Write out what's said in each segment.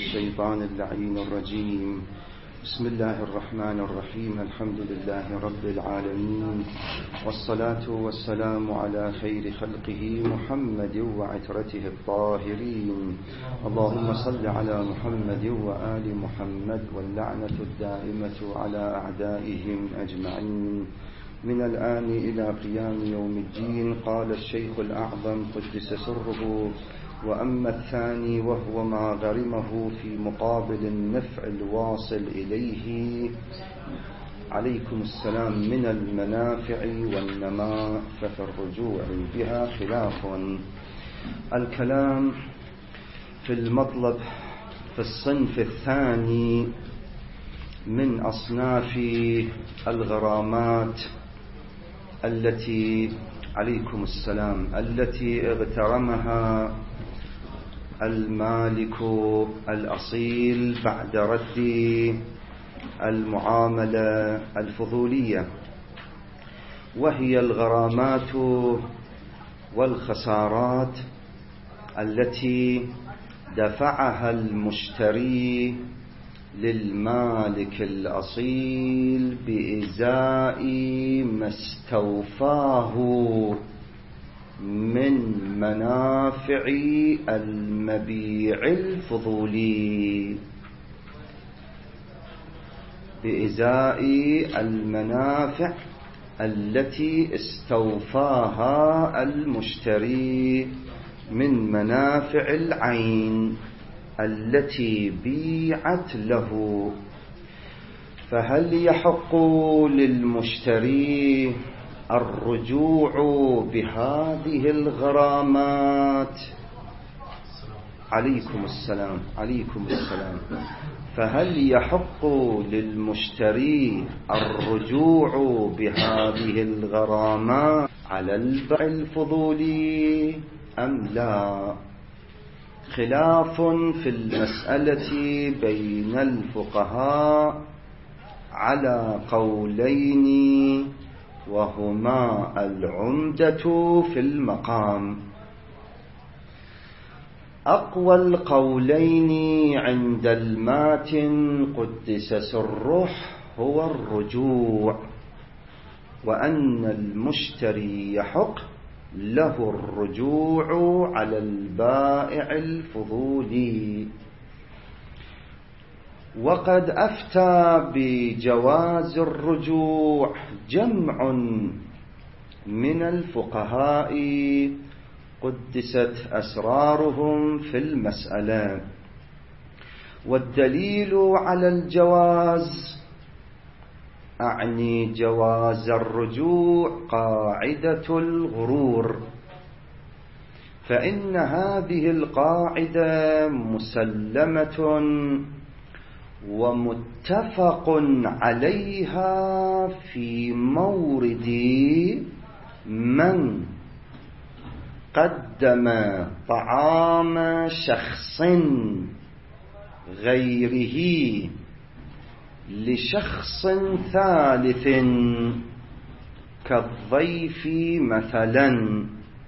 الشيطان اللعين الرجيم. بسم الله الرحمن الرحيم. الحمد لله رب العالمين، والصلاة والسلام على خير خلقه محمد وعترته الطاهرين. اللهم صل على محمد وآل محمد، واللعنة الدائمة على أعدائهم أجمعين من الآن إلى قيام يوم الدين. قال الشيخ الأعظم قدس سره: وأما الثاني وهو ما غرمه في مقابل النفع الواصل إليه عليكم السلام من المنافع والنماء، ففي الرجوع بها خلاف. الكلام في المطلب في الصنف الثاني من أصناف الغرامات التي عليكم السلام التي اغترمها المالك الأصيل بعد رد المعاملة الفضولية، وهي الغرامات والخسارات التي دفعها المشتري للمالك الأصيل بإزاء ما استوفاه من منافع المبيع الفضولي، بإزاء المنافع التي استوفاها المشتري من منافع العين التي بيعت له. فهل يحق للمشتري الرجوع بهذه الغرامات؟ عليكم السلام. عليكم السلام. فهل يحق للمشتري الرجوع بهذه الغرامات على البيع الفضولي أم لا؟ خلاف في المسألة بين الفقهاء على قولين، وهما العمدة في المقام. أقوى القولين عند الماتن قدس سره هو الرجوع، وأن المشتري يحق له الرجوع على البائع الفضولي. وقد أفتى بجواز الرجوع جمع من الفقهاء قدست أسرارهم في المسألة، والدليل على الجواز، أعني جواز الرجوع، قاعدة الغرور، فإن هذه القاعدة مسلمة ومتفق عليها في مورد من قدم طعام شخص غيره لشخص ثالث كالضيف مثلا،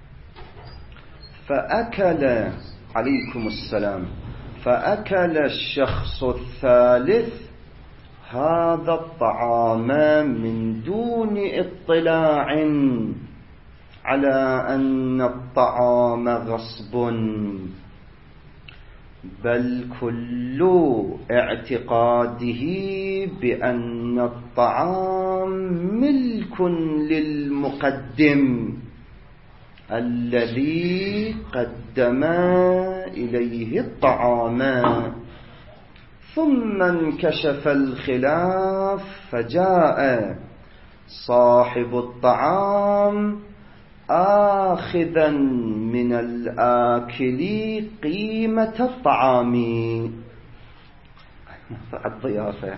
فأكل عليكم السلام فأكل الشخص الثالث هذا الطعام من دون اطلاع على أن الطعام غصب، بل كل اعتقاده بأن الطعام ملك للمقدم الذي قدم إليه الطعام. ثم انكشف الخلاف، فجاء صاحب الطعام آخذا من الآكل قيمة الطعام. الضيافة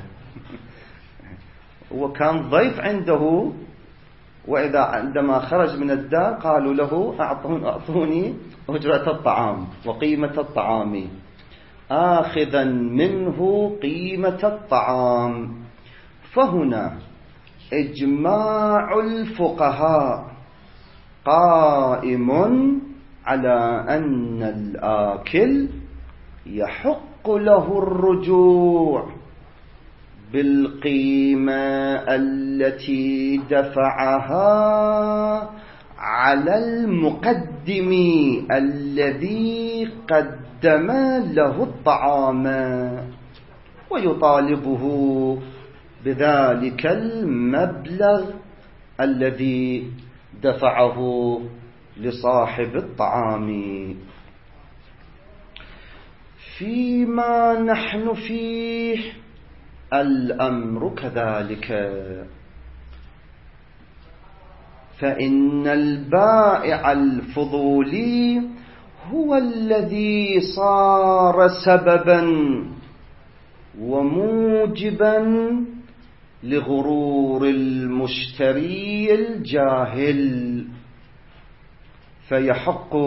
وكان ضيف عنده، وإذا عندما خرج من الدار قالوا له أعطوني أجرة الطعام وقيمة الطعام، آخذا منه قيمة الطعام. فهنا إجماع الفقهاء قائم على أن الآكل يحق فيحق له الرجوع بالقيمة التي دفعها على المقدم الذي قدم له الطعام، ويطالبه بذلك المبلغ الذي دفعه لصاحب الطعام. فيما نحن فيه الأمر كذلك، فإن البائع الفضولي هو الذي صار سببا وموجبا لغرور المشتري الجاهل، فيحق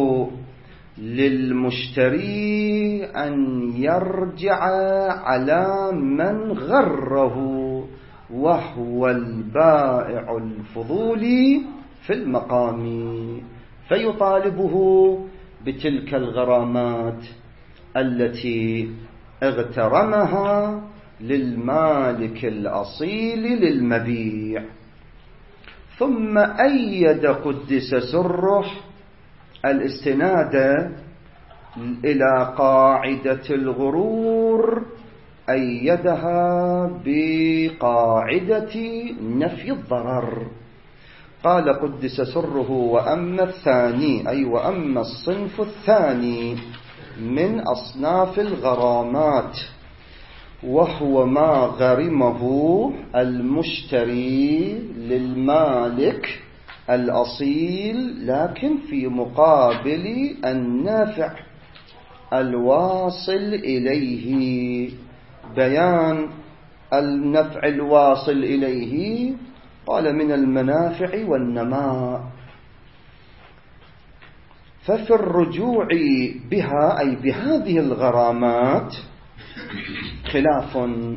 للمشتري أن يرجع على من غره وهو البائع الفضولي في المقام، فيطالبه بتلك الغرامات التي اغترمها للمالك الأصيل للمبيع. ثم أيد قدس سره الاستناد إلى قاعدة الغرور، أيدها بقاعدة نفي الضرر. قال قدس سره: وأما الثاني، أي وأما الصنف الثاني من أصناف الغرامات، وهو ما غرمه المشتري للمالك الأصيل لكن في مقابل النافع الواصل إليه. بيان النفع الواصل إليه، قال: من المنافع والنماء. ففي الرجوع بها، أي بهذه الغرامات، خلاف.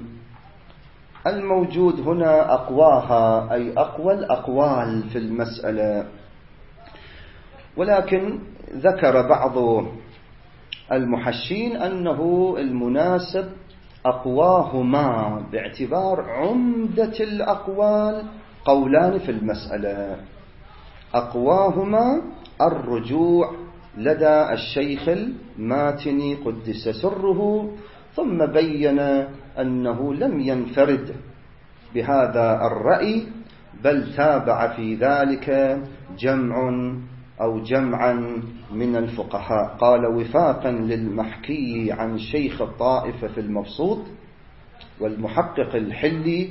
الموجود هنا أقواها، أي أقوى الأقوال في المسألة، ولكن ذكر بعض المحشين أنه المناسب أقواهما، باعتبار عمدة الأقوال قولان في المسألة. أقواهما الرجوع لدى الشيخ الماتني قدس سره، ثم بين أنه لم ينفرد بهذا الرأي، بل تابع في ذلك جمعا من الفقهاء. قال: وفاقا للمحكي عن شيخ الطائفة في المبسوط والمحقق الحلي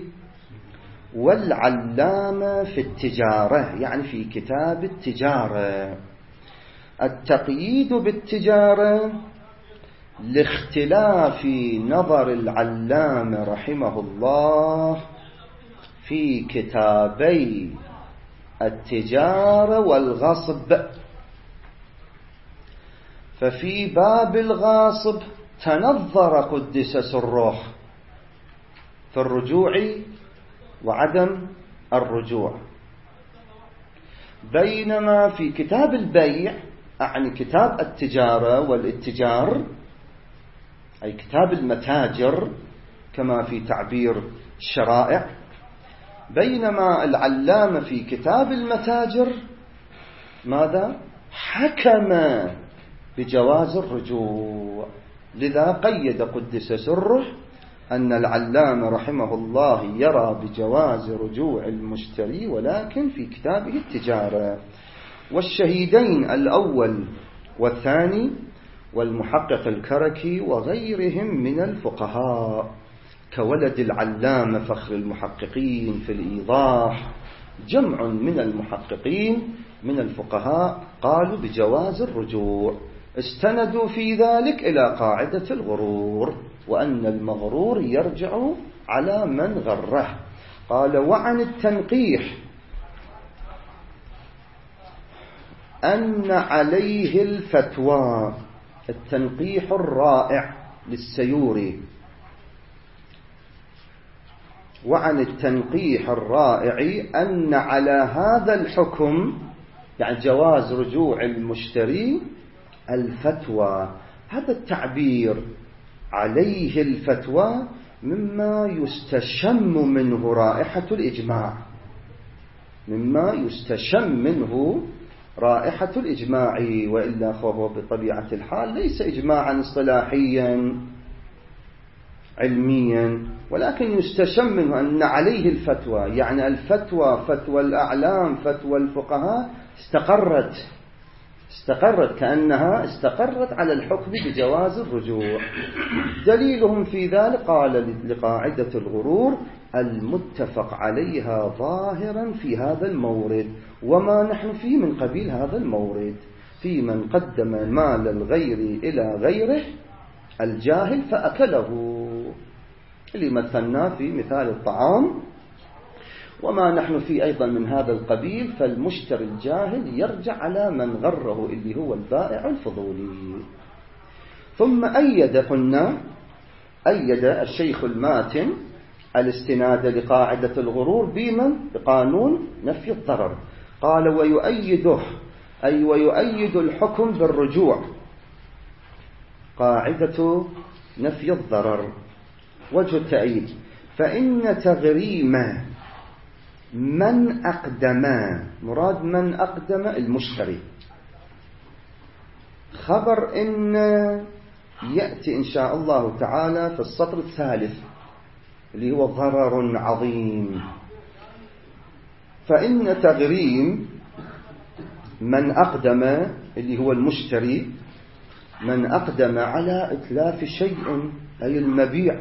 والعلامة في التجارة، يعني في كتاب التجارة. التقييد بالتجارة لاختلاف نظر العلامة رحمه الله في كتابي التجارة والغصب. ففي باب الغاصب تنظر قدس سره في الرجوع وعدم الرجوع، بينما في كتاب البيع، يعني كتاب التجارة والاتجار، أي كتاب المتاجر كما في تعبير الشرائع، بينما العلامة في كتاب المتاجر ماذا؟ حكم بجواز الرجوع. لذا قيد قدس سره أن العلامة رحمه الله يرى بجواز رجوع المشتري، ولكن في كتابه التجارة. والشهيدين الأول والثاني والمحقق الكركي وغيرهم من الفقهاء كولد العلامة فخر المحققين في الإيضاح، جمع من المحققين من الفقهاء قالوا بجواز الرجوع، استندوا في ذلك إلى قاعدة الغرور، وأن المغرور يرجع على من غره. قال: وعن التنقيح أن عليه الفتوى، التنقيح الرائع للسيوري. وعن التنقيح الرائع أن على هذا الحكم، يعني جواز رجوع المشتري، الفتوى. هذا التعبير عليه الفتوى مما يستشم منه رائحة الإجماع، مما يستشم منه رائحة الإجماع، وإلا فهو بطبيعة الحال ليس إجماعا اصطلاحيا علميا، ولكن يستشم منه أن عليه الفتوى، يعني الفتوى فتوى الأعلام فتوى الفقهاء استقرت كأنها استقرت على الحكم بجواز الرجوع. دليلهم في ذلك قال لقاعدة الغرور المتفق عليها ظاهرا في هذا المورد، وما نحن فيه من قبيل هذا المورد، في من قدم مال الغير إلى غيره الجاهل فأكله، اللي مثلنا في مثال الطعام، وما نحن فيه أيضا من هذا القبيل، فالمشتري الجاهل يرجع على من غره اللي هو البائع الفضولي. ثم أيد الشيخ الماتن الاستناد لقاعدة الغرور بقانون نفي الضرر، قال ويؤيده أي ويؤيد الحكم بالرجوع قاعدة نفي الضرر. وجه التأييد: فإن تغريم من أقدم، مراد من أقدم المشتري، خبر إن يأتي إن شاء الله تعالى في السطر الثالث اللي هو ضرر عظيم. فإن تغريم من أقدم اللي هو المشتري، من أقدم على إتلاف شيء أي المبيع.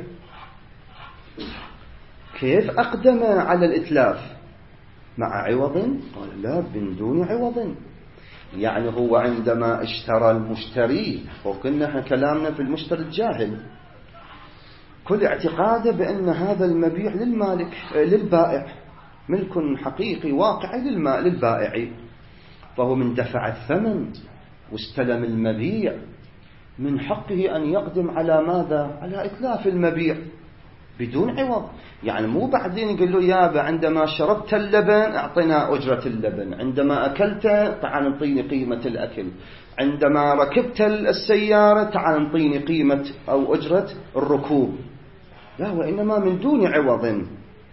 كيف أقدم على الإتلاف؟ مع عوض؟ قال لا، من دون عوض. يعني هو عندما اشترى المشتري، وقلنا احنا كلامنا في المشتري الجاهل، كل اعتقاده بأن هذا المبيع للمالك للبائع، ملك حقيقي واقعي للبائع، فهو من دفع الثمن واستلم المبيع من حقه أن يقدم على ماذا؟ على إتلاف المبيع بدون عوض. يعني مو بعدين يقول له يابا عندما شربت اللبن أعطنا أجرة اللبن، عندما أكلت تعال انطيني قيمة الأكل، عندما ركبت السيارة تعال انطيني قيمة أو أجرة الركوب، لا، وإنما من دون عوض.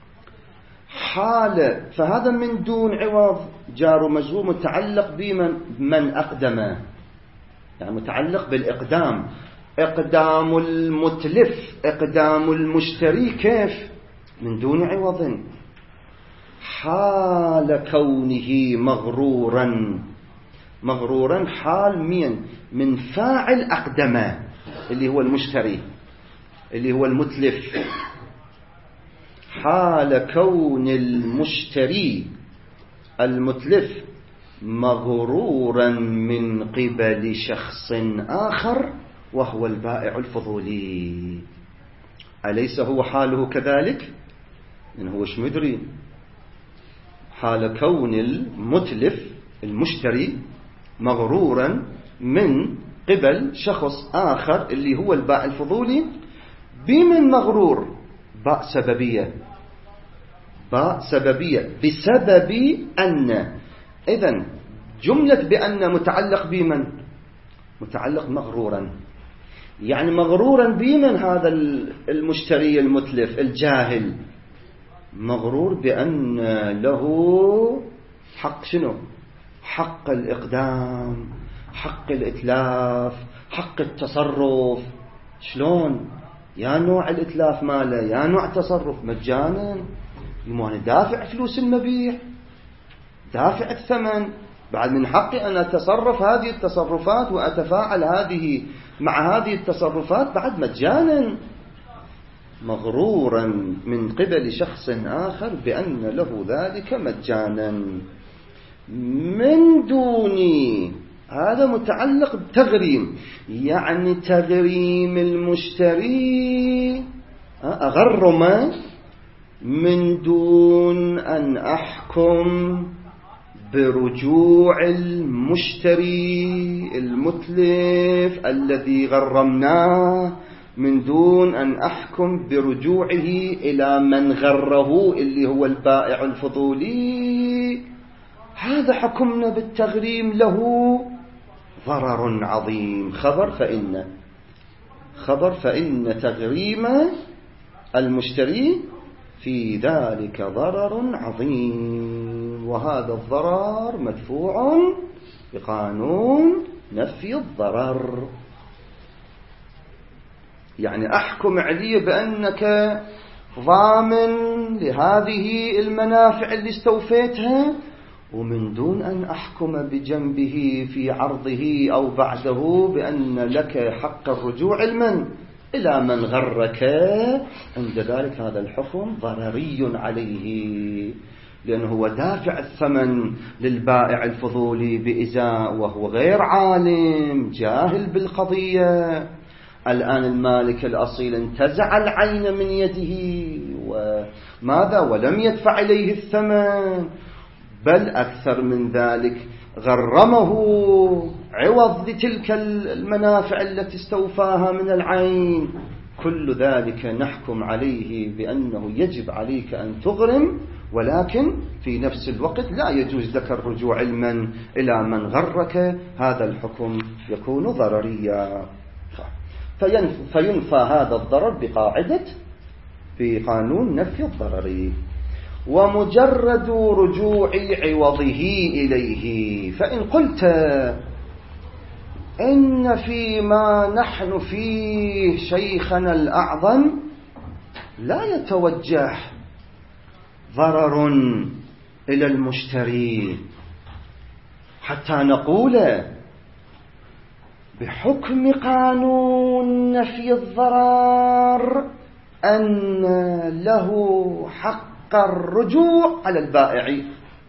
حال فهذا من دون عوض جار مجرور متعلق بمن أقدم، يعني متعلق بالإقدام. إقدام المتلف، إقدام المشتري كيف؟ من دون عوض. حال كونه مغرورا حال من فاعل أقدم اللي هو المشتري اللي هو المتلف. حال كون المشتري المتلف مغرورا من قبل شخص آخر وهو البائع الفضولي. أليس هو حاله كذلك؟ إن هو ايش مدري. حال كون المتلف المشتري مغرورا من قبل شخص آخر اللي هو البائع الفضولي، بمن مغرور؟ باء سببية بسبب أن. إذن جملة بأن متعلق بمن؟ متعلق مغرورا، يعني مغرورا بمن هذا المشتري المتلف الجاهل؟ مغرور بأن له حق شنو؟ حق الإقدام، حق الإتلاف، حق التصرف. شلون؟ يا نوع الإتلاف ماله يا نوع تصرف مجانا، يمكن دافع فلوس المبيع، دافع الثمن، بعد من حقي أن أتصرف هذه التصرفات وأتفاعل مع هذه التصرفات بعد مجانا. مغرورا من قبل شخص آخر بأن له ذلك مجانا من دوني. هذا متعلق بتغريم، يعني تغريم المشتري أغرم من دون أن أحكم برجوع المشتري المتلف الذي غرمناه، من دون أن أحكم برجوعه إلى من غره اللي هو البائع الفضولي. هذا حكمنا بالتغريم له ضرر عظيم. خبر الخبر فإن تغريم المشتري في ذلك ضرر عظيم، وهذا الضرر مدفوع بقانون نفي الضرر. يعني أحكم علي بأنك ضامن لهذه المنافع اللي استوفيتها، ومن دون أن أحكم بجنبه في عرضه أو بعده بأن لك حق الرجوع إلى من غرك. عند ذلك هذا الحكم ضرري عليه، لأنه هو دافع الثمن للبائع الفضولي بإزاء وهو غير عالم جاهل بالقضية. الآن المالك الأصيل انتزع العين من يده وماذا ولم يدفع إليه الثمن، بل أكثر من ذلك غرمه عوض لتلك المنافع التي استوفاها من العين. كل ذلك نحكم عليه بأنه يجب عليك أن تغرم، ولكن في نفس الوقت لا يجوز لك الرجوع إلى من غرك. هذا الحكم يكون ضرريا، فينفى هذا الضرر بقانون نفي الضرر. ومجرد رجوع عوضه إليه، فإن قلت إن فيما نحن فيه شيخنا الأعظم لا يتوجه ضرر إلى المشتري حتى نقول بحكم قانون نفي الضرر أن له حق الرجوع على البائع،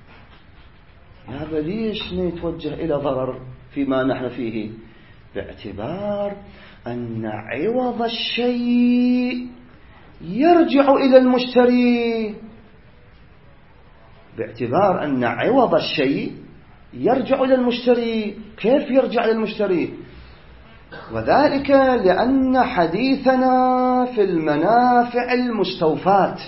هذا ليش نتوجه إلى ضرر فيما نحن فيه؟ باعتبار أن عوض الشيء يرجع إلى المشتري، باعتبار أن عوض الشيء يرجع إلى المشتري. كيف يرجع إلى المشتري؟ وذلك لأن حديثنا في المنافع المستوفات،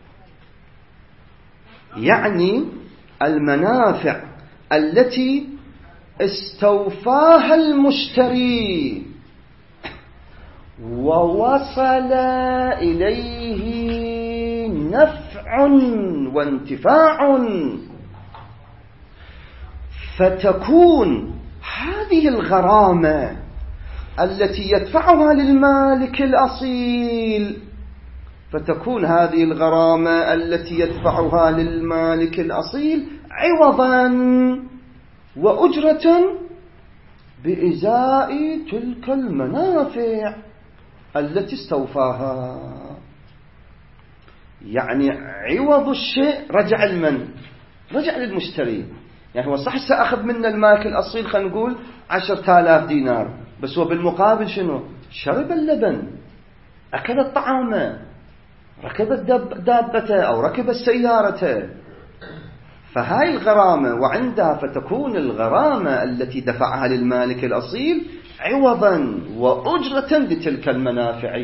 يعني المنافع التي استوفاها المشتري ووصل إليه نفع وانتفاع، فتكون هذه الغرامة التي يدفعها للمالك الأصيل، عوضا وأجرة بإزاء تلك المنافع التي استوفاها. يعني عوض الشيء رجع للمشتري. يعني هو صح سأخذ من المالك الأصيل خلينا نقول 10,000 دينار، بس هو بالمقابل شنو؟ شرب اللبن، أكل الطعام، ركب الدابة أو ركب السيارة. فهاي الغرامة وعندها فتكون الغرامة التي دفعها للمالك الأصيل عوضا وأجرة لتلك المنافع.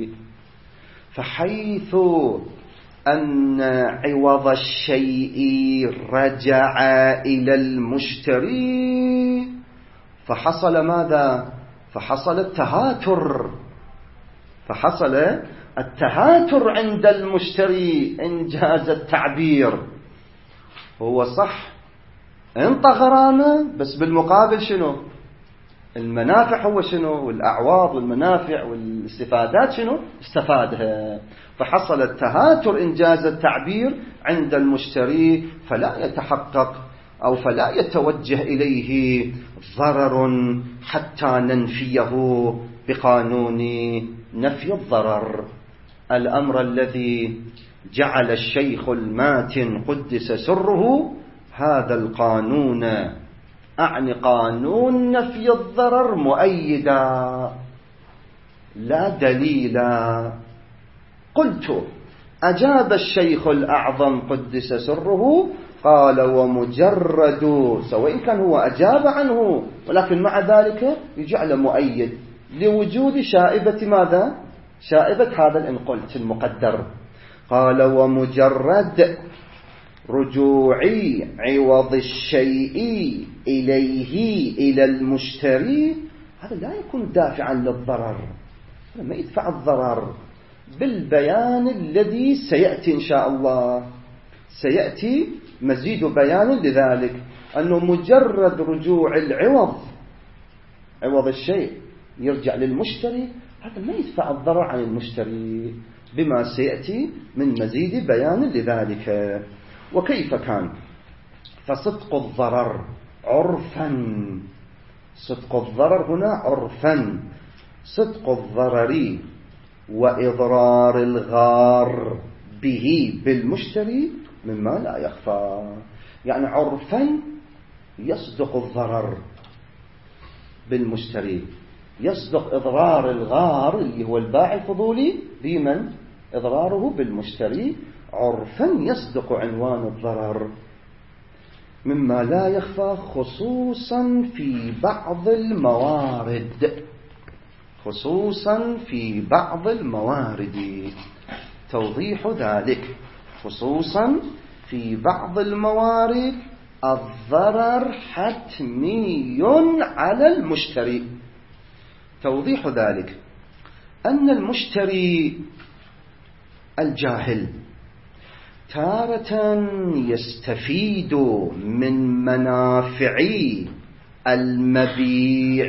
فحيث أن عوض الشيء رجع إلى المشتري فحصل ماذا؟ فحصل التهاتر عند المشتري إنجاز التعبير. هو صح انطى غرامة، بس بالمقابل شنو؟ المنافع هو شنو؟ والأعواض والمنافع والاستفادات شنو؟ استفادها. فحصل التهاتر إنجاز التعبير عند المشتري، فلا يتحقق أو فلا يتوجه إليه ضرر حتى ننفيه بقانون نفي الضرر. الأمر الذي جعل الشيخ الماتن قدس سره هذا القانون، أعني قانون نفي الضرر، مؤيدا لا دليلا. قلت أجاب الشيخ الأعظم قدس سره قال ومجرد، سواء كان هو أجاب عنه ولكن مع ذلك يجعل مؤيد لوجود شائبة ماذا؟ شائبة هذا إن قلت المقدر. قال ومجرد رجوع عوض الشيء إليه إلى المشتري هذا لا يكون دافعا للضرر، ما يدفع الضرر بالبيان الذي سيأتي إن شاء الله. سيأتي مزيد بيان لذلك، أنه مجرد رجوع العوض، عوض الشيء يرجع للمشتري، هذا ما يدفع الضرر عن المشتري، بما سيأتي من مزيد بيان لذلك. وكيف كان؟ فصدق الضرر عرفا، صدق الضرر هنا عرفا، صدق الضرر وإضرار الغار به بالمشتري مما لا يخفى. يعني عرفا يصدق الضرر بالمشتري، يصدق إضرار الغار اللي هو البائع الفضولي بمن؟ إضراره بالمشتري، عرفا يصدق عنوان الضرر مما لا يخفى، خصوصا في بعض الموارد، خصوصا في بعض الموارد. توضيح ذلك: خصوصا في بعض الموارد الضرر حتمي على المشتري. توضيح ذلك: أن المشتري الجاهل تارة يستفيد من منافع المبيع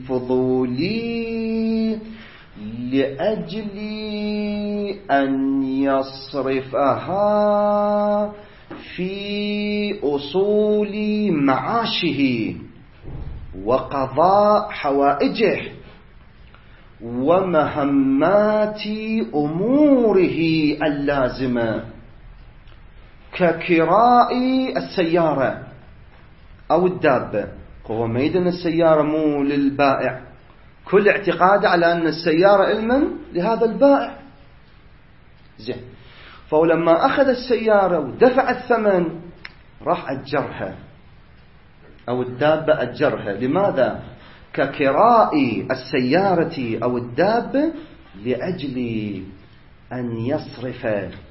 الفضولي لأجل أن يصرفها في أصول معاشه وقضاء حوائجه ومهمات أموره اللازمة، ككراء السيارة أو الدابة. هو ميدان السيارة مو للبائع، كل اعتقاد على أن السيارة إلمن لهذا البائع. زين، فلما أخذ السيارة ودفع الثمن راح أجرها، أو الدابة أجرها. لماذا؟ ككراء السيارة أو الدابة لأجل أن يصرف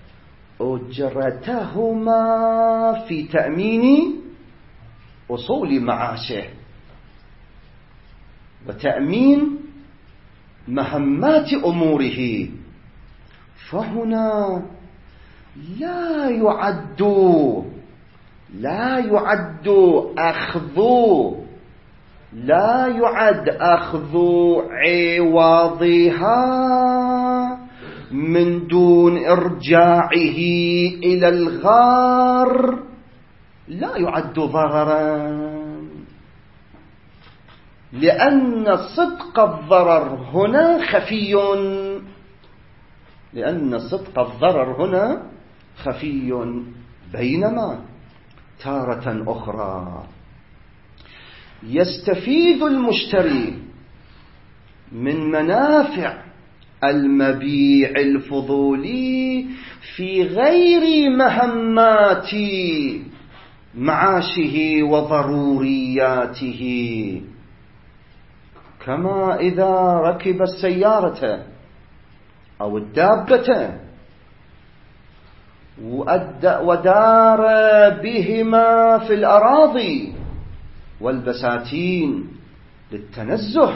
أجرتهما في تأمين أصول معاشه وتأمين مهمات أموره. فهنا لا يعد أخذ عوضها من دون إرجاعه إلى الغار، لا يعد ضررا، لأن صدق الضرر هنا خفي، لأن صدق الضرر هنا خفي. بينما تارة أخرى يستفيد المشتري من منافع المبيع الفضولي في غير مهمات معاشه وضرورياته، كما إذا ركب السيارة أو الدابة ودار بهما في الأراضي والبساتين للتنزه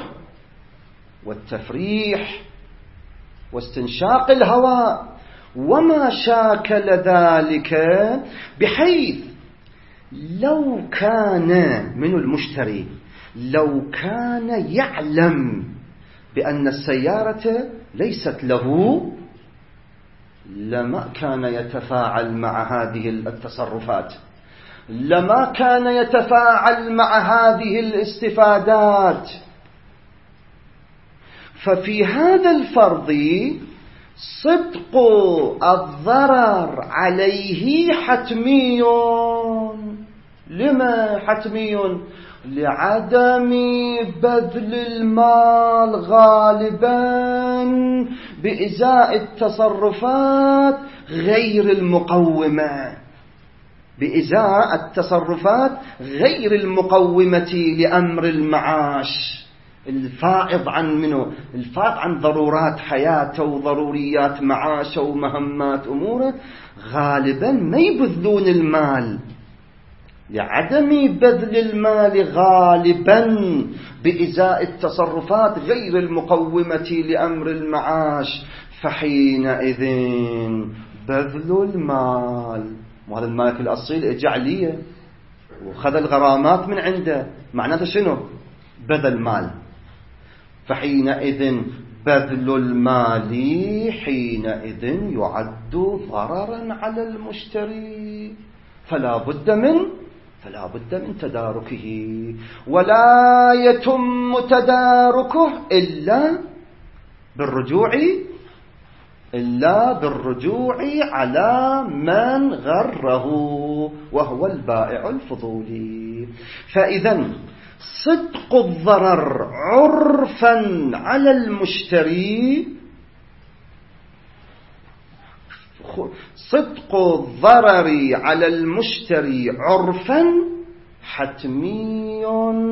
والتفريح واستنشاق الهواء وما شاكل ذلك، بحيث لو كان من المشتري لو كان يعلم بأن السيارة ليست له لما كان يتفاعل مع هذه التصرفات، لما كان يتفاعل مع هذه الاستفادات. ففي هذا الفرض صدق الضرر عليه حتمي. لما حتمي؟ لعدم بذل المال غالبا بإزاء التصرفات غير المقومة، بإزاء التصرفات غير المقومة لأمر المعاش، الفائض عن منه، الفائض عن ضرورات حياته وضروريات معاشه ومهمات أموره. غالبا ما يبذلون المال لعدم بذل المال غالبا بإزاء التصرفات غير المقومة لأمر المعاش، فحينئذ بذل المال، وهذا المالك الأصيل اجى عليه وخذ الغرامات من عنده، معناته شنو؟ بذل مال. فحينئذ بذل المال حينئذ يعد ضررا على المشتري، فلا بد من تداركه، ولا يتم تداركه إلا بالرجوع على من غره وهو البائع الفضولي. فإذا صدق الضرر عرفا على المشتري، صدق الضرر على المشتري عرفا حتمي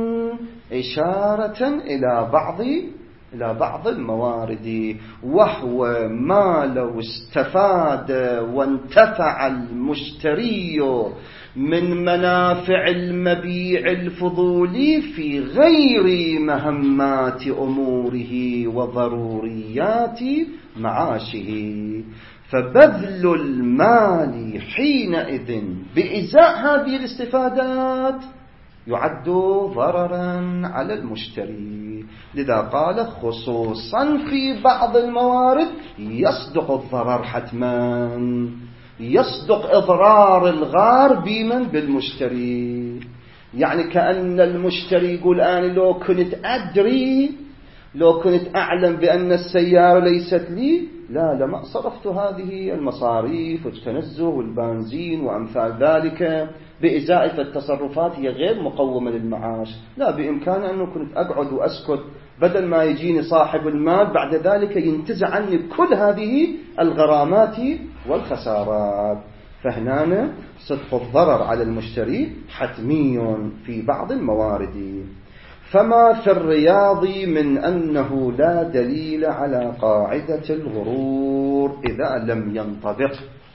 إشارة إلى بعض الموارد، وهو ما لو استفاد وانتفع المشتري من منافع المبيع الفضولي في غير مهمات أموره وضروريات معاشه، فبذل المال حينئذ بإزاء هذه الاستفادات يعد ضررا على المشتري. لذا قال خصوصا في بعض الموارد يصدق الضرر حتما، يصدق إضرار الغار بمن؟ بالمشتري. يعني كأن المشتري يقول أنا لو كنت أعلم بأن السيارة ليست لي لما صرفت هذه المصاريف والتنزه والبنزين وأمثال ذلك بإزاء التصرفات هي غير مقومة للمعاش. لا، بإمكان أنه كنت أقعد وأسكت بدل ما يجيني صاحب المال بعد ذلك ينتزع عني كل هذه الغرامات والخسارات. فهنا صدق الضرر على المشتري حتمي في بعض الموارد. فما في الرياض من أنه لا دليل على قاعدة الغرور إذا لم ينطبق.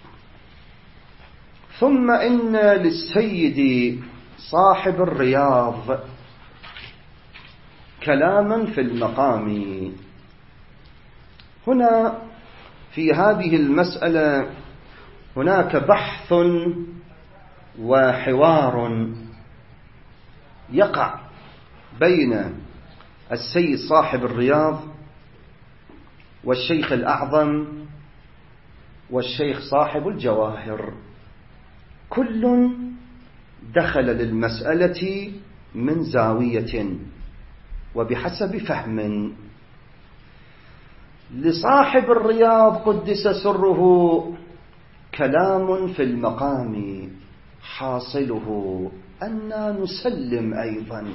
ثم إن للسيد صاحب الرياض كلاما في المقام. هنا في هذه المسألة هناك بحث وحوار يقع بين السيد صاحب الرياض والشيخ الأعظم والشيخ صاحب الجواهر. كل دخل للمسألة من زاوية وبحسب فهم. لصاحب الرياض قدس سره كلام في المقام، حاصله أن نسلم أيضا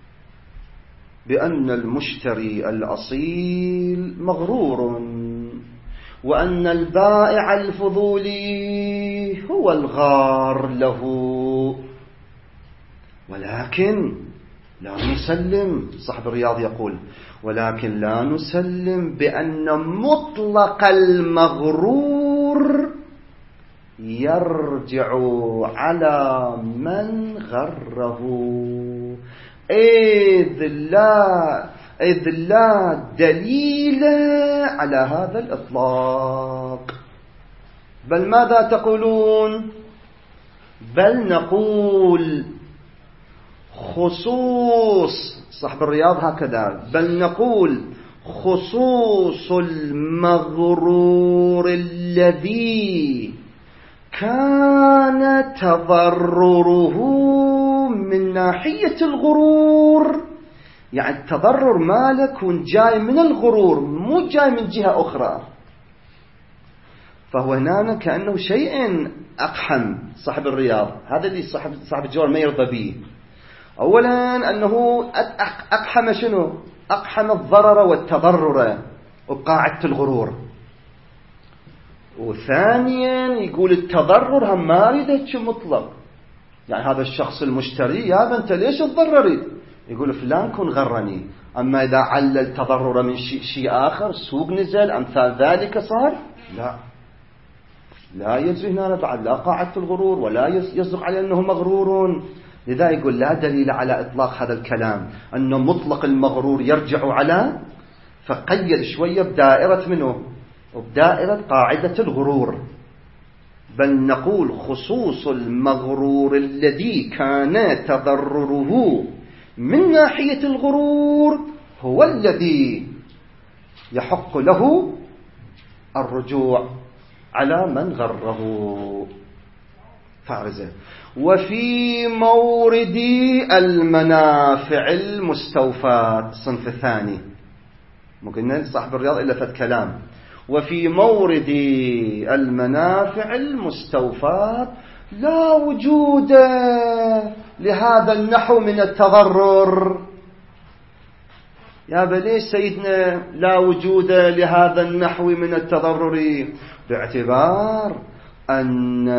بأن المشتري الأصيل مغرور، وأن البائع الفضولي هو الغار له، ولكن لا نسلم. صاحب الرياض يقول ولكن لا نسلم بأن مطلق المغرور يرجع على من غره، إذ لا دليل على هذا الإطلاق. بل ماذا تقولون؟ بل نقول خصوص صاحب الرياض هكذا، بل نقول خصوص المغرور الذي كان تضرره من ناحية الغرور، يعني التضرر مالك جاي من الغرور مو جاي من جهة أخرى، فهو هنا كأنه شيء أقحم. صاحب الرياض هذا اللي صاحب الجوار ما يرضى به. أولا أنه أقحم شنو؟ أقحم الضرر والتضرر وقاعدة الغرور. وثانيا يقول التضرر هم ما ريدتش مطلق، يعني هذا الشخص المشتري يا أنت ليش تضرري؟ يقول فلان كن غرني. أما إذا علل تضرر من شيء آخر، سوق نزل أمثال ذلك صار، لا. لا يجري هنا بعد لا قاعدة الغرور ولا يصدق عليه أنه مغرور. لذا يقول لا دليل على إطلاق هذا الكلام أن مطلق المغرور يرجع على، فقيد شوية بدائرة منه وبدائرة قاعدة الغرور، بل نقول خصوص المغرور الذي كان تضرره من ناحية الغرور هو الذي يحق له الرجوع على من غره. فارزة. وفي مورد المنافع المستوفاة، الصنف الثاني، ممكن صاحب الرياض إلا فت كلام. وفي مورد المنافع المستوفاة لا وجود لهذا النحو من التضرر. يا بني سيدنا لا وجود لهذا النحو من التضرر باعتبار أن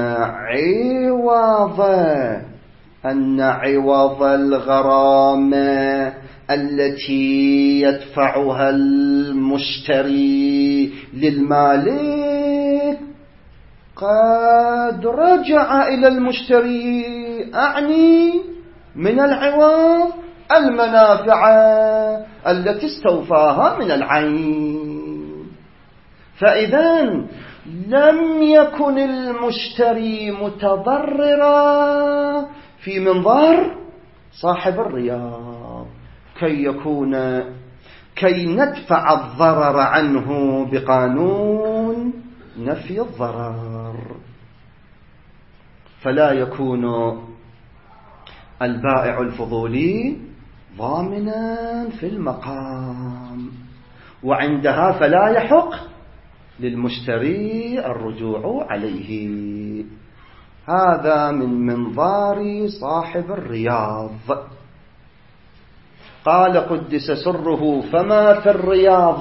عوض الغرامة التي يدفعها المشتري للمالك قد رجع إلى المشتري، أعني من العوض المنافع التي استوفاها من العين. فإذا لم يكن المشتري متضررا في منظار صاحب الرياض كي ندفع الضرر عنه بقانون نفي الضرر. فلا يكون البائع الفضولي ضامنا في المقام، وعندها فلا يحق للمشتري الرجوع عليه. هذا من منظار صاحب الرياض. قال قدس سره: فما في الرياض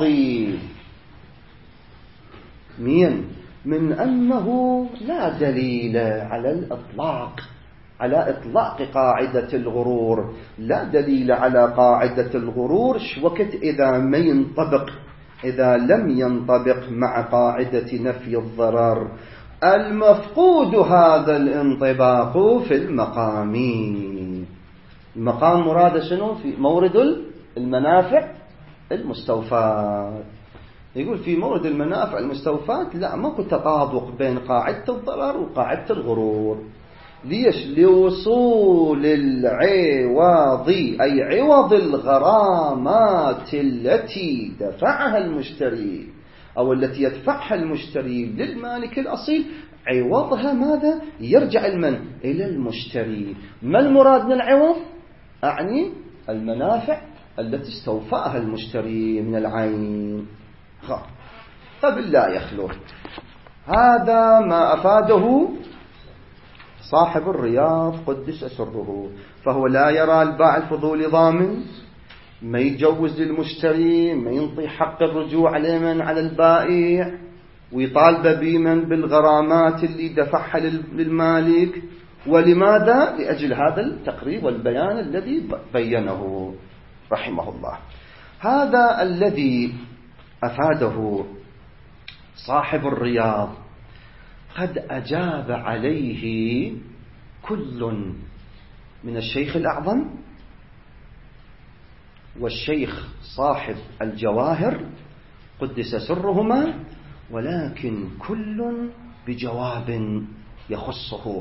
من أنه لا دليل على إطلاق قاعدة الغرور. لا دليل على قاعدة الغرور وقت إذا لم ينطبق مع قاعدة نفي الضرر. المفقود هذا الانطباق في المقام. المقام مراد شنو؟ في مورد المنافع المستوفاة. يقول في مورد المنافع المستوفاة لا ماكو تطابق بين قاعدة الضرر وقاعدة الغرور. ليش؟ لوصول العوض، أي عوض الغرامات التي دفعها المشتري أو التي يدفعها المشتري للمالك الأصيل، عوضها ماذا؟ يرجع إلى المشتري. ما المراد من العوض؟ أعني المنافع التي استوفاها المشتري من العين. فبالله يخلو. هذا ما أفاده صاحب الرياض قدس سره. فهو لا يرى البائع الفضولي ضامن، ما يجوز للمشتري، ما ينطي حق الرجوع على البائع، ويطالب بمن بالغرامات اللي دفعها للمالك. ولماذا؟ لأجل هذا التقريب والبيان الذي بينه رحمه الله. هذا الذي أفاده صاحب الرياض قد أجاب عليه كل من الشيخ الأعظم والشيخ صاحب الجواهر قدس سرهما، ولكن كل بجواب يخصه.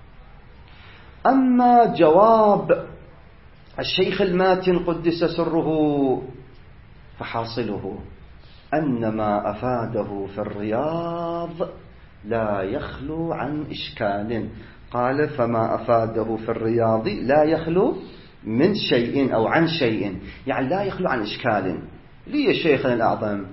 أما جواب الشيخ الماتن قدس سره فحاصله أن ما أفاده في الرياض لا يخلو عن إشكال. قال: فما أفاده في الرياض لا يخلو من شيء أو عن شيء، يعني لا يخلو عن إشكال. لي شيخنا الأعظم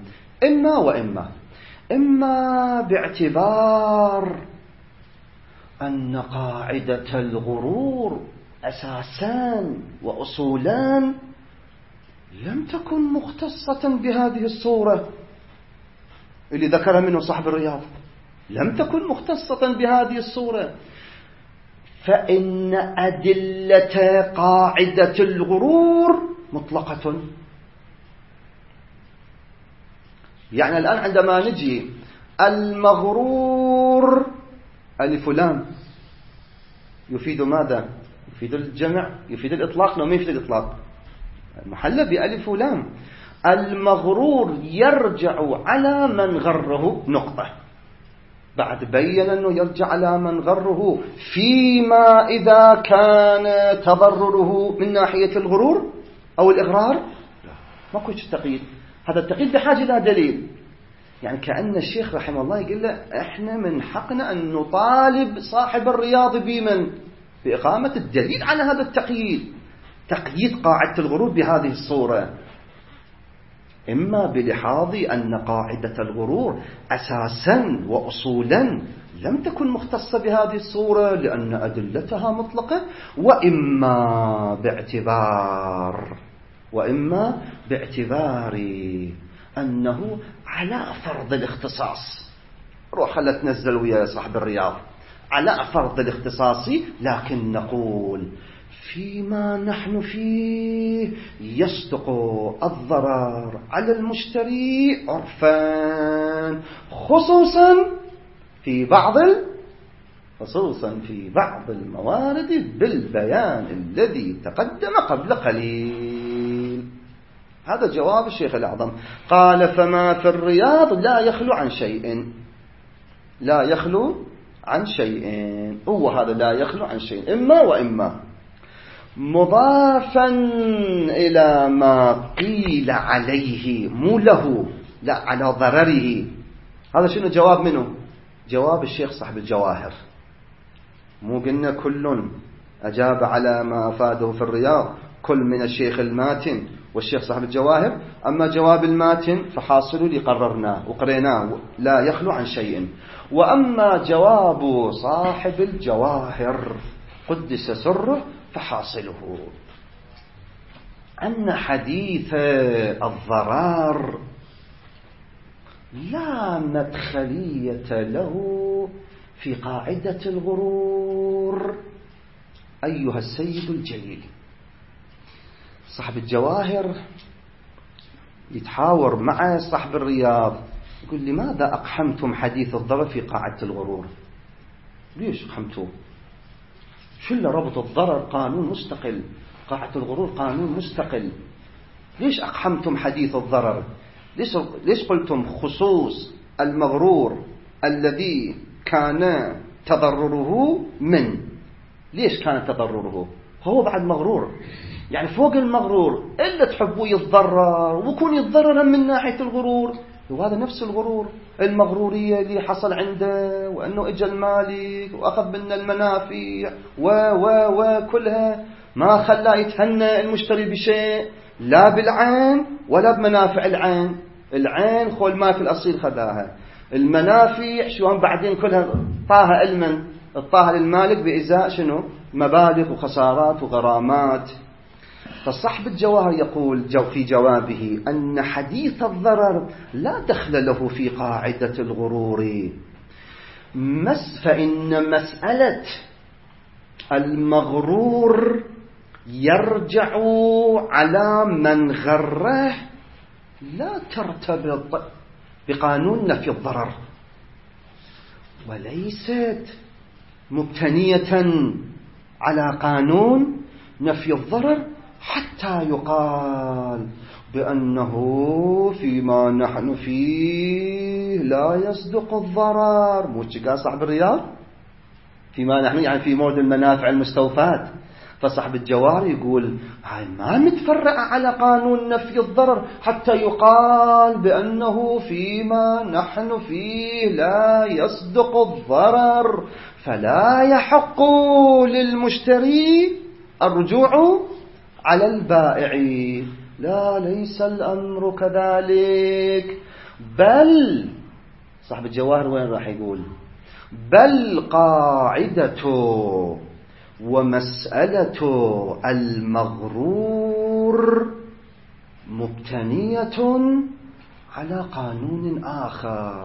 إما باعتبار أن قاعدة الغرور أساسان وأصولان لم تكن مختصة بهذه الصورة اللي ذكرها منه صاحب الرياض، لم تكن مختصة بهذه الصورة. فإن أدلة قاعدة الغرور مطلقة. يعني الآن عندما نجي المغرور ألف لام يفيد ماذا؟ يفيد الجمع، يفيد الإطلاق. لو ما يفيد الإطلاق، محلى بألف لام. المغرور يرجع على من غره نقطة. بعد بين أنه يرجع على من غره فيما إذا كان تضرره من ناحية الغرور أو الإغرار. لا، ما كنتش تقييد. هذا التقييد بحاجة إلى دليل. يعني كأن الشيخ رحمه الله يقول له إحنا من حقنا أن نطالب صاحب الرياض بإقامة الدليل على هذا التقييد، تقييد قاعدة الغرور بهذه الصورة. إما بلحاظ أن قاعدة الغرور أساسا وأصولا لم تكن مختصة بهذه الصورة لأن أدلتها مطلقة، وإما باعتبار أنه على فرض الاختصاص. روح خلت تنزل ويا صاحب الرياض على فرض الاختصاص، لكن نقول فيما نحن فيه يصدق الضرر على المشتري عرفان، خصوصا في بعض الموارد بالبيان الذي تقدم قبل قليل. هذا جواب الشيخ الأعظم. قال فما في الرياض لا يخلو عن شيء. هو هذا لا يخلو عن شيء، إما وإما مضافا إلى ما قيل عليه، مو له، لا على ضرره. هذا شنو جواب منه؟ جواب الشيخ صاحب الجواهر. مو قلنا كل أجاب على ما أفاده في الرياض، كل من الشيخ الماتن والشيخ صاحب الجواهر. أما جواب الماتن فحاصل اللي قررناه وقريناه، لا يخلو عن شيء. وأما جواب صاحب الجواهر قدس سره فحاصله أن حديث الضرر لا مدخلية له في قاعدة الغرور. أيها السيد الجليل، صاحب الجواهر يتحاور مع صاحب الرياض، يقول لماذا أقحمتم حديث الضرر في قاعدة الغرور؟ ليش أقحمتوه؟ شو اللي ربط الضرر قانون مستقل، قاعدة الغرور قانون مستقل؟ ليش أقحمتم حديث الضرر؟ ليش قلتم خصوص المغرور الذي كان تضرره من؟ ليش كان تضرره؟ هو بعد مغرور، يعني فوق المغرور إلا تحبوا يتضرر ويكون يتضرر من ناحية الغرور. وهذا نفس الغرور المغرورية اللي حصل عنده، وأنه إجا المالك وأخذ منا المنافع وكلها ما خلاه يتهنى المشتري بشيء، لا بالعين ولا بمنافع العين. العين خول ما في الأصيل خذاها، المنافع شوان بعدين كلها طاها المن طاها للمالك بإزاء شنو؟ مبالغ وخسارات وغرامات. فصاحب الجواهر يقول في جوابه أن حديث الضرر لا دخل له في قاعدة الغرور، فإن مسألة المغرور يرجع على من غره، لا ترتبط بقانون نفي الضرر، وليست مبتنية على قانون نفي الضرر حتى يقال بأنه فيما نحن فيه لا يصدق الضرر. مو قال صاحب الرياض فيما نحن يعني في مورد المنافع المستوفات. فصاحب الجوار يقول هاي ما متفرع على قانون نفي الضرر حتى يقال بأنه فيما نحن فيه لا يصدق الضرر، فلا يحق للمشتري الرجوع على البائع. لا، ليس الأمر كذلك، بل صاحب الجواهر وين راح يقول؟ بل قاعدة ومسألة المغرور مبتنية على قانون آخر.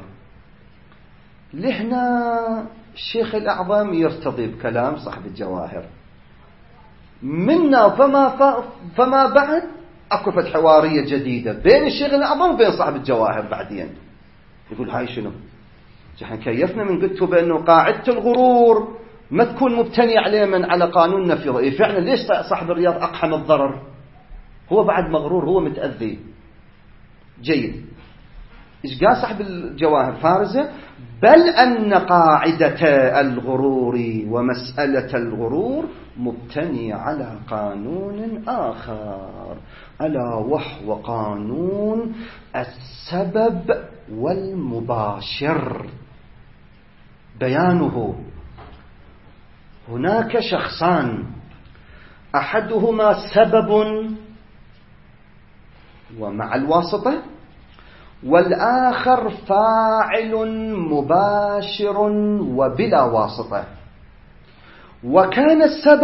لهنا الشيخ الأعظم يرتضي بكلام صاحب الجواهر منا، فما بعد أكفت حوارية جديدة بين الشيخ الأعظم وبين صاحب الجواهر. بعدين يقول هاي شنو؟ احنا كيفنا من قلت بأنه قاعدة الغرور ما تكون مبتنية عليه من على قانون نفي. فعلا ليش صاحب الرياض أقحم الضرر؟ هو بعد مغرور، هو متأذي. جيد. إيش قال صاحب الجواهر فارزة؟ بل أن قاعدة الغرور ومسألة الغرور مبتني على قانون آخر، ألا وهو قانون السبب والمباشر. بيانه: هناك شخصان، أحدهما سبب ومع الواسطة، والآخر فاعل مباشر وبلا واسطة. وكان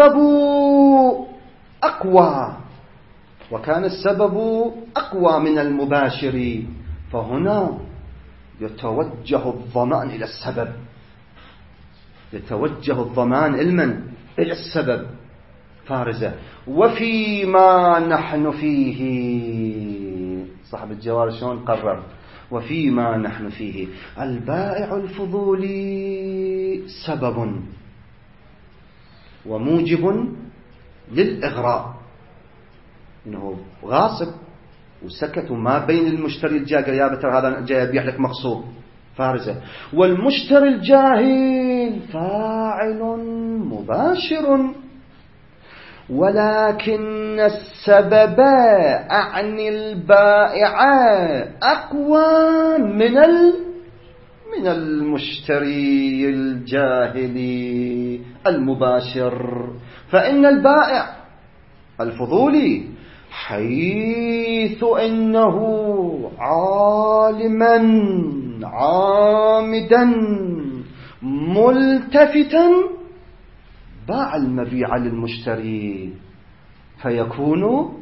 السبب أقوى من المباشر، فهنا يتوجه الضمان إلى السبب، يتوجه الضمان علما إلى السبب. فارزة: وفيما نحن فيه، صاحب الجوار شلون قرر؟ وفيما نحن فيه البائع الفضولي سبب وموجب للإغراء، إنه غاصب وسكت وما بين المشتري الجاهل يا بتر هذا جاي يبيع لك مغصوب. فارزة: والمشتري الجاهل فاعل مباشر، ولكن السبب أعني البائع أقوى من المشتري الجاهلي المباشر. فإن البائع الفضولي حيث إنه عالما عامدا ملتفتا باع المبيع للمشتري، فيكون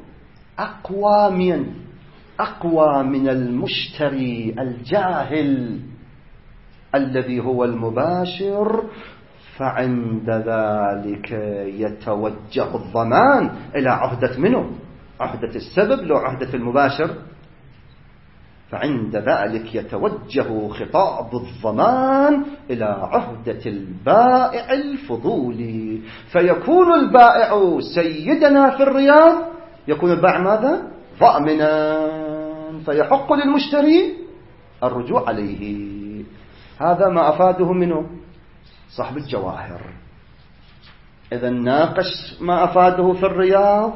أقوى من المشتري الجاهل الذي هو المباشر. فعند ذلك يتوجه الضمان إلى عهدة منه، عهدة السبب لو عهدة المباشر. فعند ذلك يتوجه خطاب الضمان إلى عهدة البائع الفضولي، فيكون البائع سيدنا في الرياض، يكون البائع ماذا؟ ضامنا، فيحق للمشتري الرجوع عليه. هذا ما أفاده منه صاحب الجواهر. إذا ناقش ما أفاده في الرياض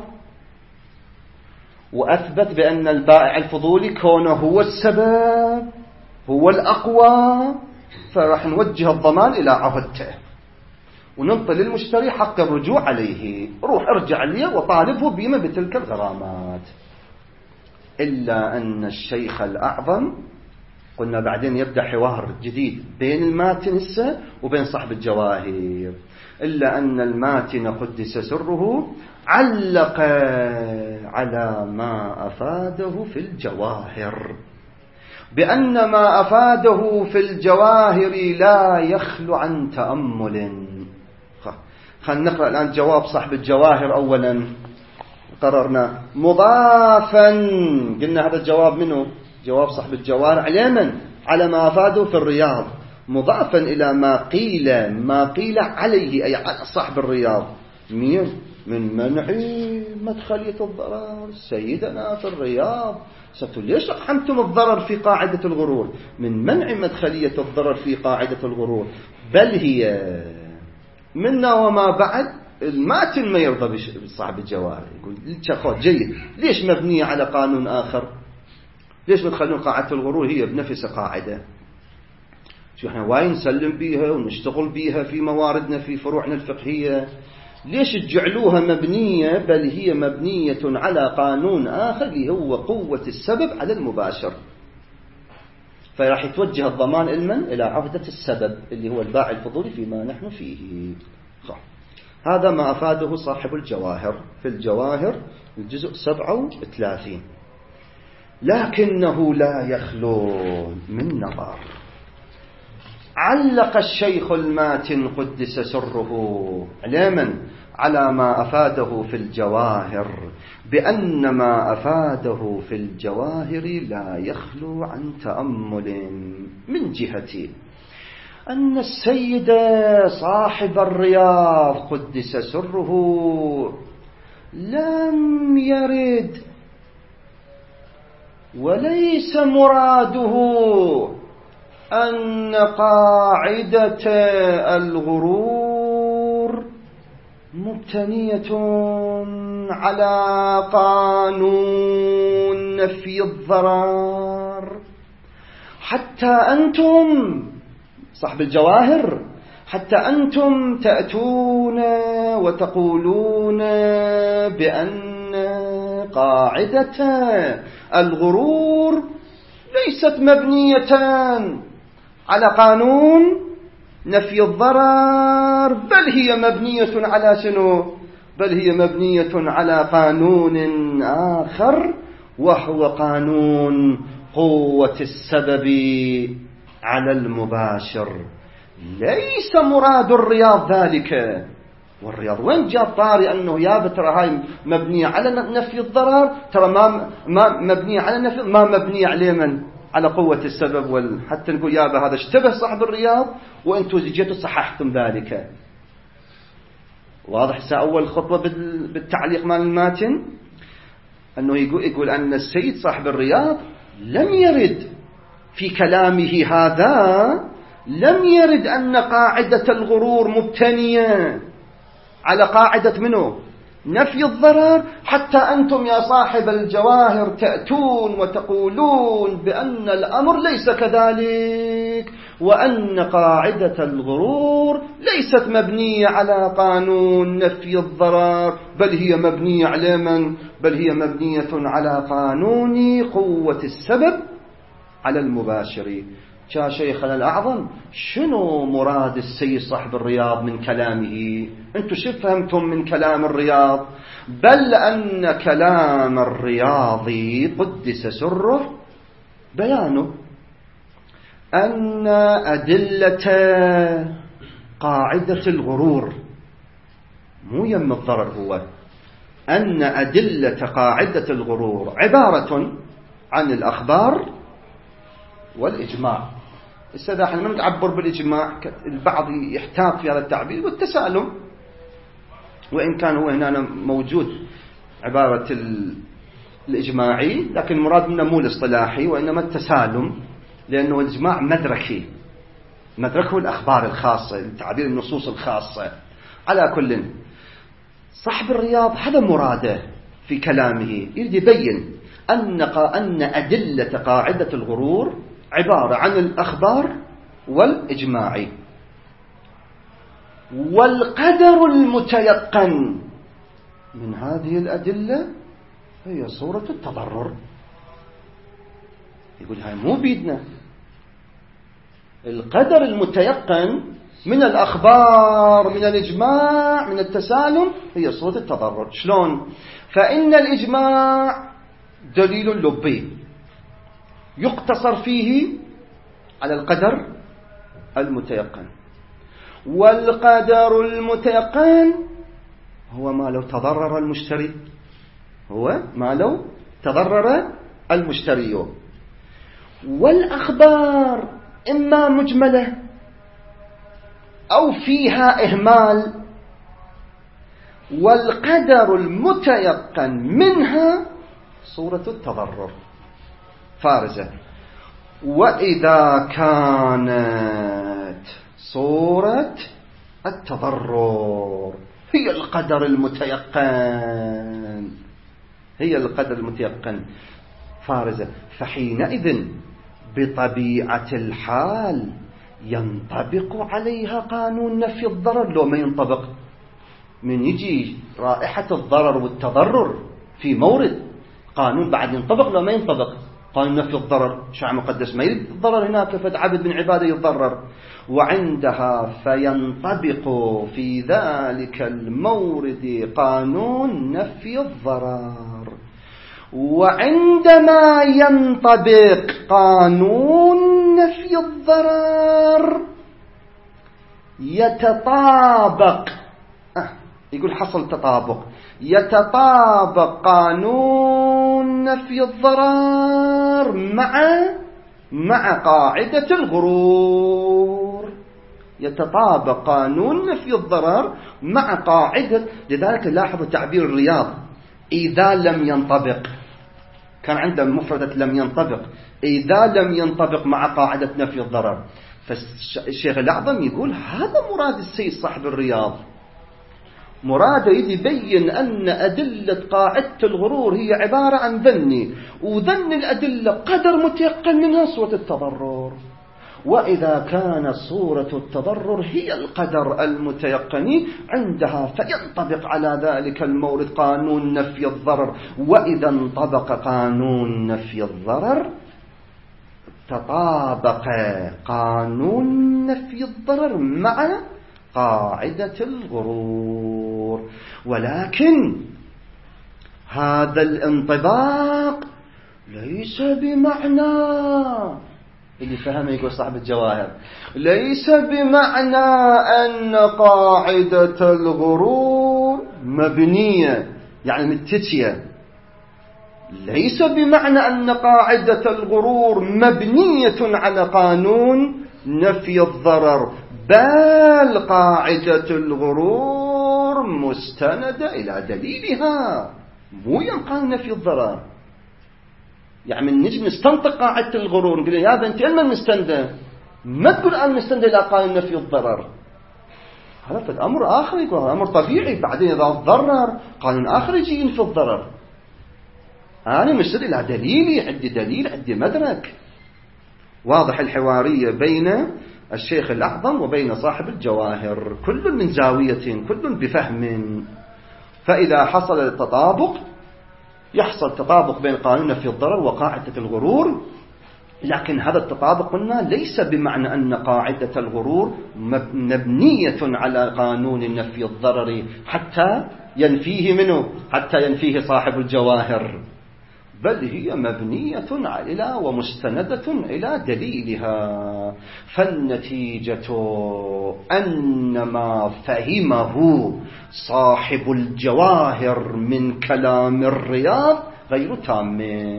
وأثبت بأن البائع الفضولي كونه هو السبب هو الأقوى، فراح نوجه الضمان إلى عهدته وننطي للمشتري حق الرجوع عليه. روح ارجع لي وطالبه بما بتلك الغرامات. إلا أن الشيخ الأعظم قلنا بعدين يبدأ حوار جديد بين الماتن وبين صاحب الجواهر. إلا أن الماتن قدس سره علق على ما أفاده في الجواهر بأن ما أفاده في الجواهر لا يخلو عن تأمل. خلينا نقرأ الآن جواب صاحب الجواهر. أولا قررنا مضافا، قلنا هذا الجواب منه جواب صاحب الجواهر على ما أفاده في الرياض، مضافا إلى ما قيل عليه، أي على صاحب الرياض، من منع مدخلية الضرر. سيدنا في الرياض ليش أقحمتم الضرر في قاعدة الغرور؟ من منع مدخلية الضرر في قاعدة الغرور، بل هي منا وما بعد. الماتن ما يرضى بصاحب الجواهر، يقول جيد، ليش مبنية على قانون آخر؟ ليش نخلون قاعدة الغرور هي بنفس قاعدة؟ شو احنا واين نسلم بيها ونشتغل بيها في مواردنا في فروعنا الفقهية، ليش تجعلوها مبنية؟ بل هي مبنية على قانون آخر اللي هو قوة السبب على المباشر. فراح يتوجه الضمان علما إلى عهدة السبب اللي هو البائع الفضولي فيما نحن فيه. هذا ما أفاده صاحب الجواهر في الجواهر الجزء 37. لكنه لا يخلو من نظر. علق الشيخ الماتن قدس سره على ما أفاده في الجواهر بأن ما أفاده في الجواهر لا يخلو عن تأمل من جهة أن السيد صاحب الرياض قدس سره لم يرد وليس مراده أن قاعدة الغرور مبتنية على قانون نفي الضرر. حتى أنتم صاحب الجواهر، حتى أنتم تأتون وتقولون بأن قاعدة الغرور ليست مبنية على قانون نفي الضرر، بل هي مبنية على شنو؟ بل هي مبنية على قانون آخر، وهو قانون قوة السبب على المباشر. ليس مراد الرياض ذلك. والرياض وين جاء طاري أنه يا ترى هاي مبنية على نفي الضرر، ترى ما مبنية على نفي، ما مبنية على من؟ على قوة السبب. حتى نقول يا هذا اشتبه صاحب الرياض وانتم جيتوا صححتم ذلك. واضح؟ أول خطوة بالتعليق مال الماتن أنه يقول أن السيد صاحب الرياض لم يرد في كلامه هذا، لم يرد أن قاعدة الغرور مبتنية على قاعدة منه؟ نفي الضرر. حتى أنتم يا صاحب الجواهر تأتون وتقولون بأن الأمر ليس كذلك، وأن قاعدة الغرور ليست مبنية على قانون نفي الضرر، بل هي مبنية على من؟ بل هي مبنية على قانون قوة السبب على المباشر. يا شيخنا الأعظم، شنو مراد السيد صاحب الرياض من كلامه؟ أنتم شو فهمتم من كلام الرياض؟ بل أن كلام الرياض قدس سره بيانه أن أدلة قاعدة الغرور مو يم الضرر، هو أن أدلة قاعدة الغرور عبارة عن الأخبار والإجماع. إذا احنا ما نعبر بالإجماع، البعض يحتاط في هذا التعبير والتسالم، وإن كان هو هنا موجود عبارة الإجماعي، لكن المراد منه مو الاصطلاحي وإنما التسالم، لأنه الإجماع مدركي، مدركه الأخبار الخاصة، تعبير النصوص الخاصة. على كل، صاحب الرياض هذا مراده في كلامه، يريد يبين أن أدلة قاعدة الغرور عبارة عن الأخبار والإجماع والقدر المتيقن من هذه الأدلة هي صورة التضرر. يقول هاي مو بيدنا، القدر المتيقن من الأخبار من الإجماع من التسالم هي صورة التضرر. شلون؟ فإن الإجماع دليل لبي يقتصر فيه على القدر المتيقن، والقدر المتيقن هو ما لو تضرر المشتري، هو ما لو تضرر المشتري. والأخبار إما مجملة أو فيها إهمال، والقدر المتيقن منها صورة التضرر فارزة. وإذا كانت صورة التضرر هي القدر المتيقن، هي القدر المتيقن فارزة، فحينئذ بطبيعة الحال ينطبق عليها قانون نفي الضرر. لو ما ينطبق، من يجي رائحة الضرر والتضرر في مورد قانون بعد ينطبق، لو ما ينطبق قانون نفي الضرر. شرع مقدس ما يريد الضرر هناك، فد عبد من عباده يتضرر، وعندها فينطبق في ذلك المورد قانون نفي الضرر. وعندما ينطبق قانون نفي الضرر يتطابق، يقول حصل تطابق، يتطابق قانون نفي الضرر مع قاعدة الغرور. يتطابق قانون نفي الضرر مع قاعدة. لذلك لاحظوا تعبير الرياض إذا لم ينطبق، كان عنده مفردة لم ينطبق، إذا لم ينطبق مع قاعدة نفي الضرر. فالشيخ الأعظم يقول هذا مراد السيد صاحب الرياض، مراده يبين أن أدلة قاعدة الغرور هي عبارة عن ظني، وظن الأدلة قدر متيقن منها صورة التضرر، وإذا كان صورة التضرر هي القدر المتيقن عندها فينطبق على ذلك المورد قانون نفي الضرر. وإذا انطبق قانون نفي الضرر تطابق قانون نفي الضرر مع قاعدة الغرور. ولكن هذا الانطباق ليس بمعنى، اللي فهمه يقول صاحب الجواهر، ليس بمعنى أن قاعدة الغرور مبنية يعني متتية، ليس بمعنى أن قاعدة الغرور مبنية على قانون نفي الضرر، بل قاعدة الغرور مستندة إلى دليلها، مو ينقل نفي الضرر. يعني من نجي نستنطق قاعدة الغرور نقول يا بنتي أين المستندة، ما تقول أن المستندة إلى قانون نفي الضرر. هذا في الأمر آخر، يقول أمر طبيعي، بعدين إذا الضرر قانون آخر يجي ينفي الضرر. أنا مستند إلى دليلي، عندي دليل، عندي مدرك. واضح الحوارية بين الشيخ الأعظم وبين صاحب الجواهر، كل من زاوية، كل بفهم. فإذا حصل التطابق يحصل تطابق بين قانون نفي الضرر وقاعدة الغرور، لكن هذا التطابق قلنا ليس بمعنى أن قاعدة الغرور مبنية على قانون نفي الضرر حتى ينفيه منه، حتى ينفيه صاحب الجواهر، بل هي مبنية على ومستندة إلى دليلها. فالنتيجة أن ما فهمه صاحب الجواهر من كلام الرياض غير تام.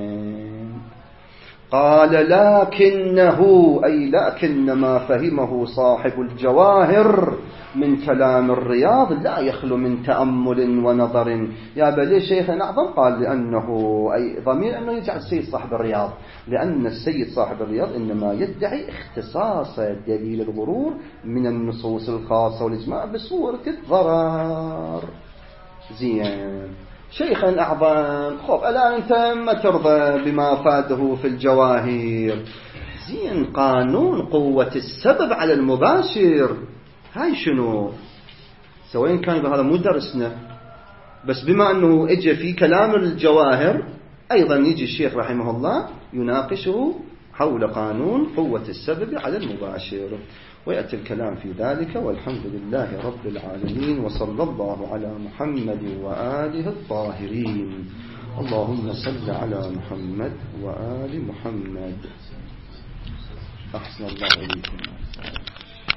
قال لكنه، أي لكن ما فهمه صاحب الجواهر من كلام الرياض لا يخلو من تأمل ونظر. يا بلي شيخ أعظم قال لأنه أي ضمير أنه يجعل السيد صاحب الرياض، لأن السيد صاحب الرياض إنما يدعي اختصاص دليل الغرور من النصوص الخاصة والإجماع بصورة الضرر. زين شيخ أعظم، خب الآن أنت ما ترضى بما فاته في الجواهر. زين قانون قوة السبب على المباشر هاي شنو؟ سواء كان هذا مو درسنا، بس بما أنه اجى في كلام الجواهر أيضا يجي الشيخ رحمه الله يناقشه حول قانون قوة السبب على المباشر، ويأتي الكلام في ذلك. والحمد لله رب العالمين، وصلى الله على محمد وآله الطاهرين. اللهم صل على محمد وآل محمد. أحسن الله إليكم.